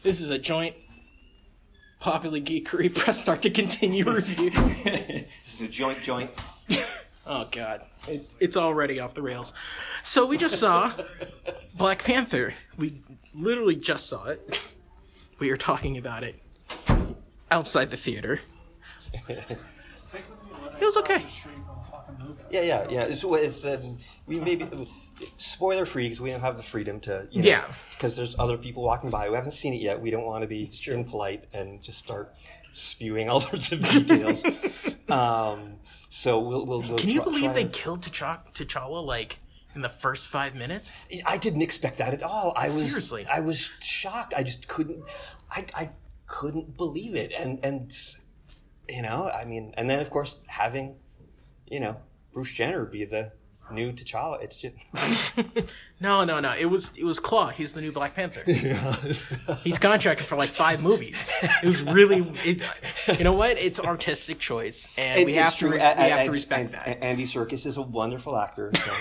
This is a joint Popular Geekery. Press start to continue review. This is a joint. Oh, God. It's already off the rails. So we just saw Black Panther. We literally just saw it. We were talking about it outside the theater. It was okay. Yeah. It's we maybe spoiler free because we don't have the freedom to, because there's other people walking by who haven't seen it yet. We don't want to be impolite and just start spewing all sorts of details. So we'll Can you believe they killed T'Challa like in the first 5 minutes? I didn't expect that at all. Seriously, I was shocked. I just couldn't. I couldn't believe it. And and then of course having, Bruce Jenner be the new T'Challa. It's just no. It was Claw. He's the new Black Panther. He's contracted for like 5 movies. It was really, you know what? It's artistic choice, and we have to respect that. Andy Serkis is a wonderful actor. So,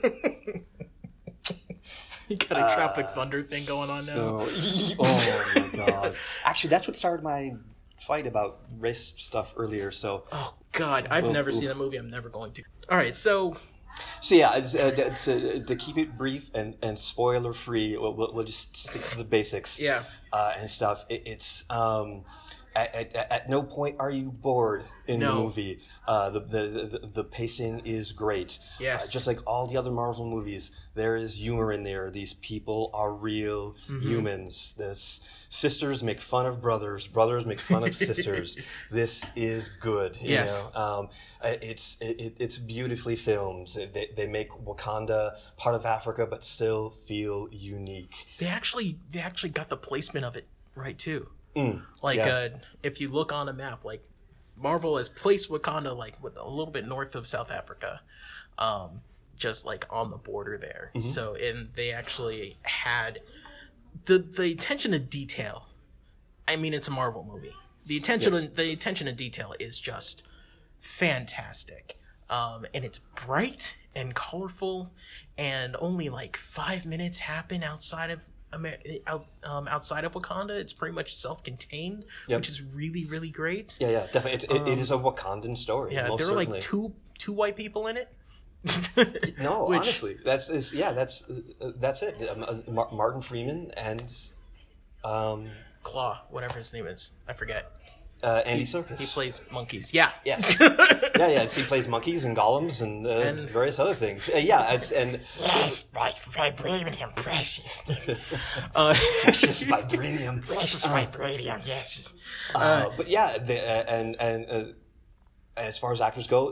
You got a Tropic Thunder thing going on now. Oh my God! Actually, that's what started my fight about race stuff earlier. So, oh God, I've never seen a movie. I'm never going to. All right, so yeah, to keep it brief and spoiler free, we'll just stick to the basics. Yeah, and stuff. It's at no point are you bored in the movie. The pacing is great. Yes, just like all the other Marvel movies, there is humor in there. These people are real humans. Sisters make fun of brothers. Brothers make fun of sisters. This is good. Yes. It's beautifully filmed. They make Wakanda part of Africa, but still feel unique. They actually got the placement of it right too. If you look on a map, like Marvel has placed Wakanda like a little bit north of South Africa, just like on the border there. So, and they actually had the attention to detail. I mean, it's a Marvel movie. The attention to detail is just fantastic, and it's bright and colorful, and only like 5 minutes happen outside of Wakanda. It's pretty much self-contained, which is really, really great. Yeah, definitely. It is a Wakandan story. Yeah, there were like two white people in it. No, honestly, that's it. Martin Freeman and Claw, whatever his name is, I forget. Andy Serkis. He plays monkeys. Yeah. Yes. Yeah. He plays monkeys and golems and various other things. Yes, my vibranium, precious. Precious vibranium. Precious vibranium, yes. But yeah, and as far as actors go,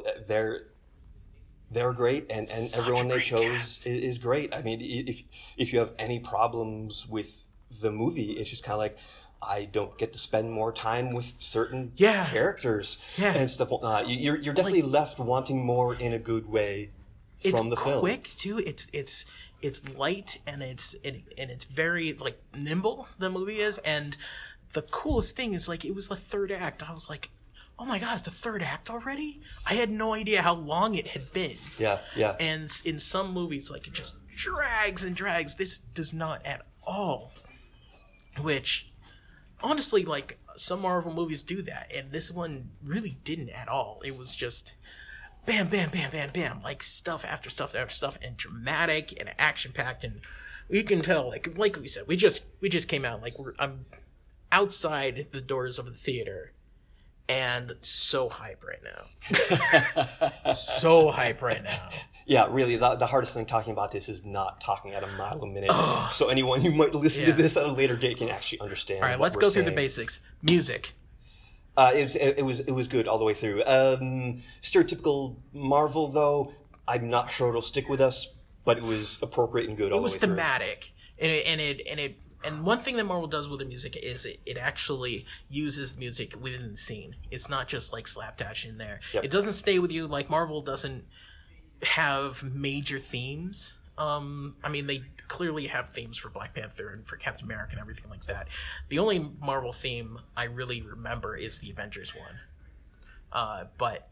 they're great, and everyone they chose is great. I mean, if you have any problems with the movie, it's just kind of like, I don't get to spend more time with certain characters and stuff. You're definitely left wanting more in a good way from the film. It's quick too. It's light and it's very like nimble. The movie is, and the coolest thing is like it was the third act. I was like, oh my God, it's the third act already? I had no idea how long it had been. Yeah. And in some movies, like it just drags and drags. This does not at all. Which, honestly, like some Marvel movies do that, and this one really didn't at all. It was just bam, bam, bam, bam, bam, like stuff after stuff after stuff, and dramatic and action packed, and you can tell, like we said, we just came out, like I'm outside the doors of the theater, and so hype right now, so hype right now. Yeah, really, the hardest thing talking about this is not talking at a mile a minute. So anyone who might listen to this at a later date can actually understand. All right, let's go through the basics. Music. It was good all the way through. Stereotypical Marvel, though, I'm not sure it'll stick with us, but it was appropriate and good all the way through. It was thematic, and one thing that Marvel does with the music is it actually uses music within the scene. It's not just like slapdash in there. Yep. It doesn't stay with you. Like Marvel doesn't have major themes. I mean, they clearly have themes for Black Panther and for Captain America and everything like that. The only Marvel theme I really remember is the Avengers one. But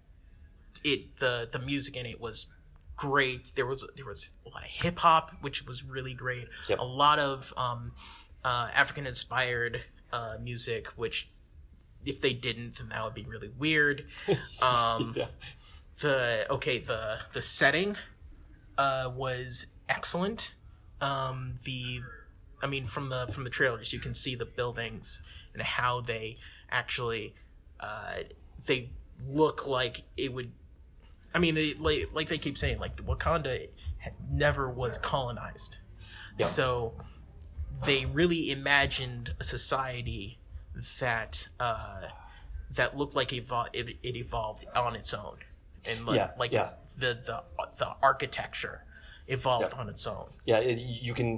the music in it was great. There was a lot of hip hop, which was really great. Yep. A lot of African-inspired music, which if they didn't, then that would be really weird. Yeah. The setting was excellent. From the trailers, you can see the buildings and how they actually they look like it would. I mean, like they keep saying, like Wakanda never was colonized, so they really imagined a society that looked like it evolved on its own, and the architecture evolved on its own. Yeah, you can.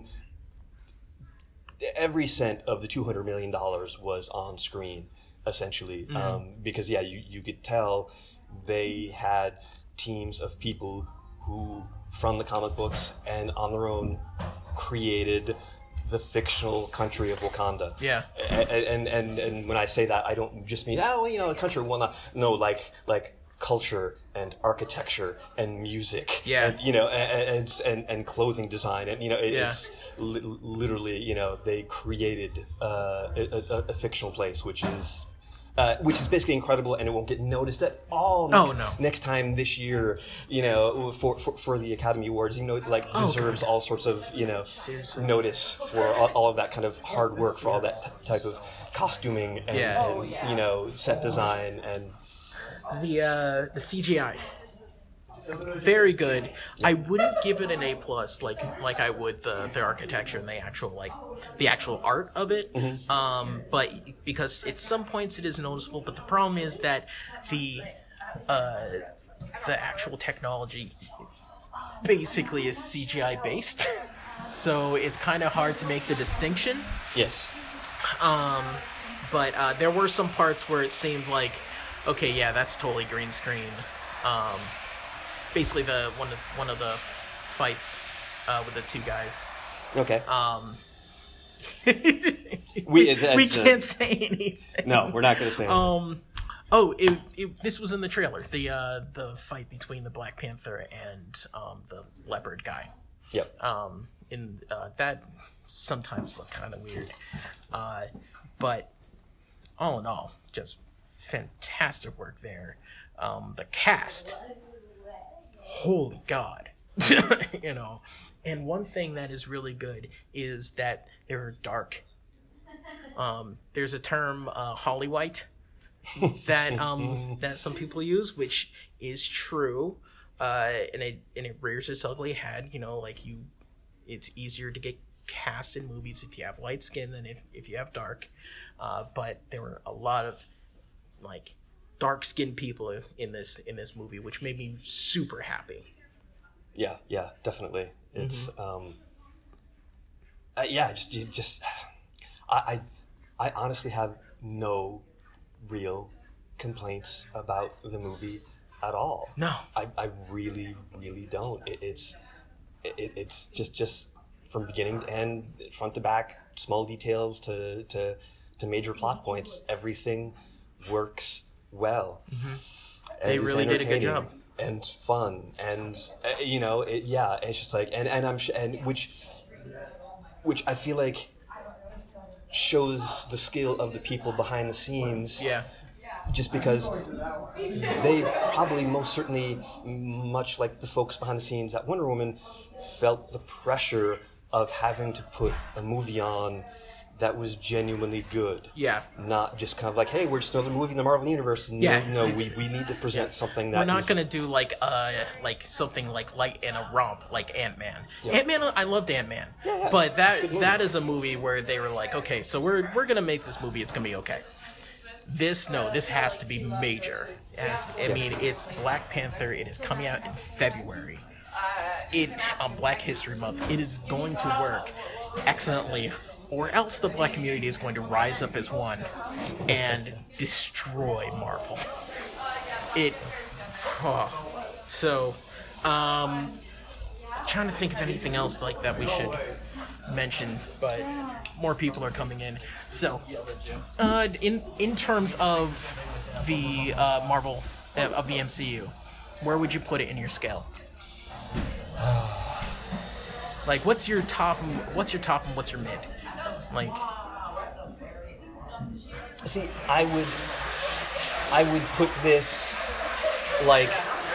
Every cent of the $200 million was on screen, essentially, because you could tell they had teams of people who, from the comic books and on their own, created the fictional country of Wakanda. Yeah. And when I say that, I don't just mean a country of whatnot. No, like culture and architecture and music. Yeah. And clothing design, and it's literally they created a fictional place, which is basically incredible, and it won't get noticed at all next time this year, for the Academy Awards, deserves all sorts of, Seriously. notice for all of that kind of hard work, for all that type of costuming and set design and the CGI. Very good. I wouldn't give it an A+, like I would the architecture and the actual art of it. But because at some points it is noticeable, but the problem is that the actual technology basically is CGI based. So it's kind of hard to make the distinction. Yes. But there were some parts where it seemed like, okay, yeah, that's totally green screen. Basically, one of the fights with the two guys. Okay. We can't say anything. No, we're not going to say anything. This was in the trailer. The fight between the Black Panther and the leopard guy. Yep. That sometimes looked kind of weird, but all in all, just fantastic work there. The cast, holy God, And one thing that is really good is that they're dark. There's a term, Holly White, that some people use, which is true, and it rears its ugly head. It's easier to get cast in movies if you have light skin than if you have dark. But there were a lot of dark-skinned people in this movie, which made me super happy. Yeah, definitely. It's I honestly have no real complaints about the movie at all. No, I really don't. It's just from beginning to end, front to back, small details to major plot points, everything works well. They really did a good job. And fun, and it's just like, which I feel like shows the skill of the people behind the scenes. Yeah. Just because they probably most certainly, much like the folks behind the scenes at Wonder Woman, felt the pressure of having to put a movie on that was genuinely good. Yeah. Not just kind of like, hey, we're just another movie in the Marvel Universe. No, we need to present something that we're not going to do something like light and a romp like Ant-Man. Yeah. Ant-Man, I loved Ant-Man. Yeah, but that is a movie where they were like, okay, so we're going to make this movie, it's going to be okay. This has to be major. It's Black Panther. It is coming out in February. On Black History Month. It is going to work excellently, or else the black community is going to rise up as one and destroy Marvel. Trying to think of anything else like that we should mention, but more people are coming in. So, in terms of the Marvel of the MCU, where would you put it in your scale? What's your top and what's your mid? Like, see, I would put this like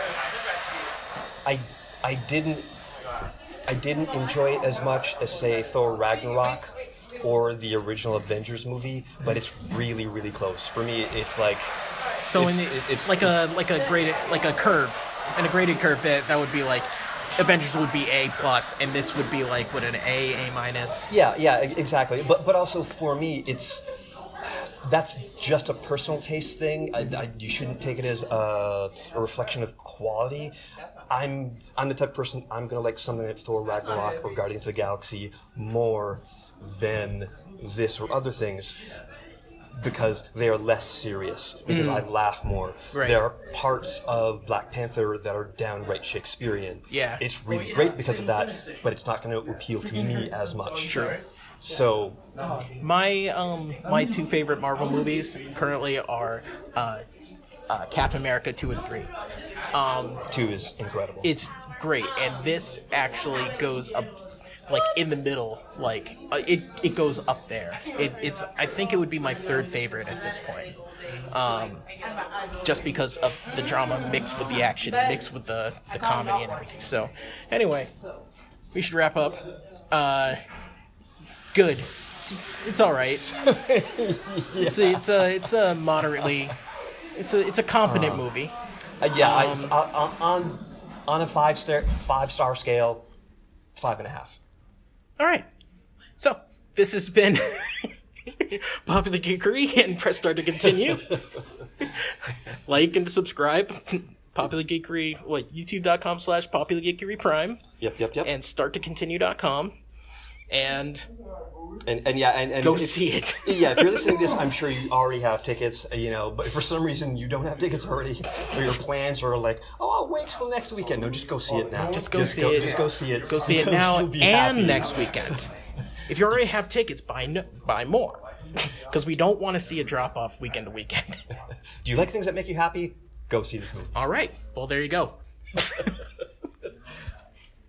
I didn't enjoy it as much as, say, Thor Ragnarok or the original Avengers movie, but it's really, really close. For me, it's like so it's like a graded curve, and a graded curve that would be like Avengers would be A plus, and this would be like what, an A minus. Yeah, exactly. But also for me, that's just a personal taste thing. You shouldn't take it as a reflection of quality. I'm the type of person, I'm gonna like something like Thor Ragnarok or Guardians of the Galaxy more than this or other things because they are less serious, because I laugh more. Right. There are parts of Black Panther that are downright Shakespearean. Yeah. It's really great because of that, but it's not going to appeal to me as much. True. So my two favorite Marvel movies currently are Captain America 2 and 3. 2 is incredible. It's great, and this actually goes up, like, in the middle. Like, it goes up there. It's I think it would be my third favorite at this point, just because of the drama mixed with the action, mixed with the comedy and everything. So, anyway, we should wrap up. Good. It's all right. It's a moderately. It's a competent movie. On a 5-star scale, 5.5. All right. So this has been Popular Geekery, and press start to continue. Like and subscribe. Popular Geekery, YouTube.com/Popular Geekery Prime. Yep. And starttocontinue.com. And go see it. Yeah, if you're listening to this, I'm sure you already have tickets, but if for some reason you don't have tickets already, or your plans are like, I'll wait till next weekend. No, just go see it now. Just go see it. Just go see it. Go see it now and happy. Next weekend. If you already have tickets, buy more. Because we don't want to see a drop-off weekend to weekend. Do you like things that make you happy? Go see this movie. All right. Well, there you go.